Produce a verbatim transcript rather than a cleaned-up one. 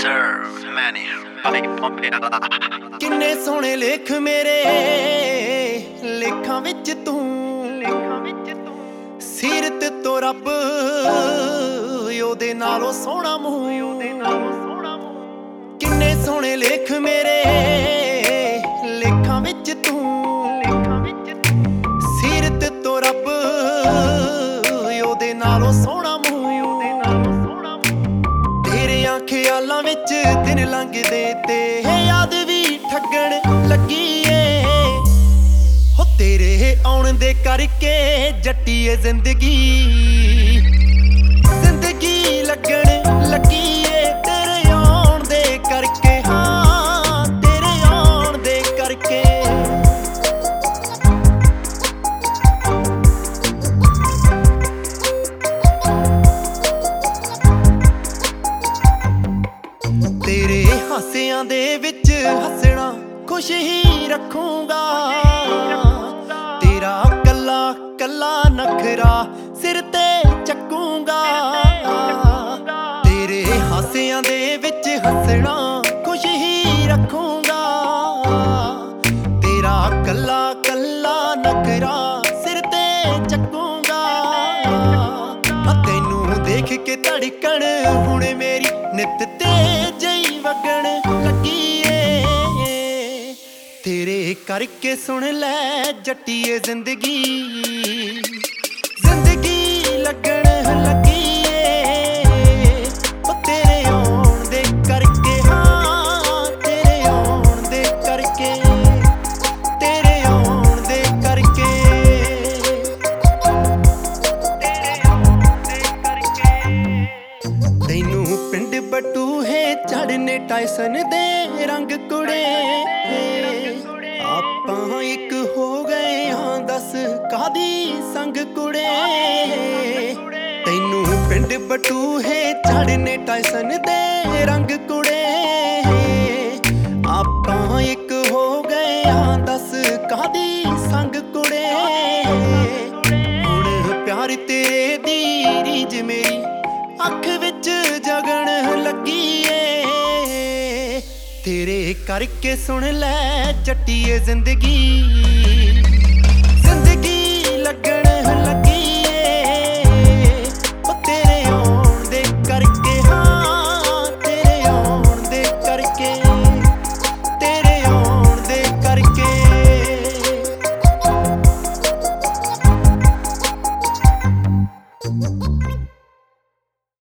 deserve many किन्ने सोहणे लेख मेरे लेखां विच तू सीरत तो रब ओदे नालों सोहना मूंह किन्ने सोहणे लेख मेरे लेखां विच तू सीरत तो रब ओदे नालों सोहना मूंह तेरियां ख्यालां विच दिन लंघदे ते याद भी ठगण लगी ए हो तेरे आउण दे करके जट्टीए जिंदगी जिंदगी लगण लगी ए तेरे आउण दे करके हाँ तेरे आउण दे करके तेरे हासियां दे विच हसना खुश ही रखूंगा तेरा कला कला नखरा सिर ते चकूंगा तेरे हासियां दे विच हसना खुश ही रखूंगा तेरा कला कला नखरा सिर ते चकूंगा तैनू देख के धड़कन हुण मेरी नित तेज ही वगण लगी ए तेरे करके सुन लै जट्टीए जिंदगी जिंदगी लगण लगी ए ओ तेरे आउण दे करके हाँ तेरे आउण दे करके तेरे आउण दे करके तेरे आउण दे करके तैनू पिंड बटूहे चढ़ने टाइसन दे रंग कुड़े आपां एक हो गए हाँ दस कादी संग कुड़े तैनू पिंड बटूहे चढ़ने टाइसन दे रंग कुड़े आपां एक हो गए हाँ दस कादी संग कुड़े हुण प्यार तेरे दी रीज मेरी अख विच जगण लगी ए तेरे करके सुन लै जट्टीए जिंदगी।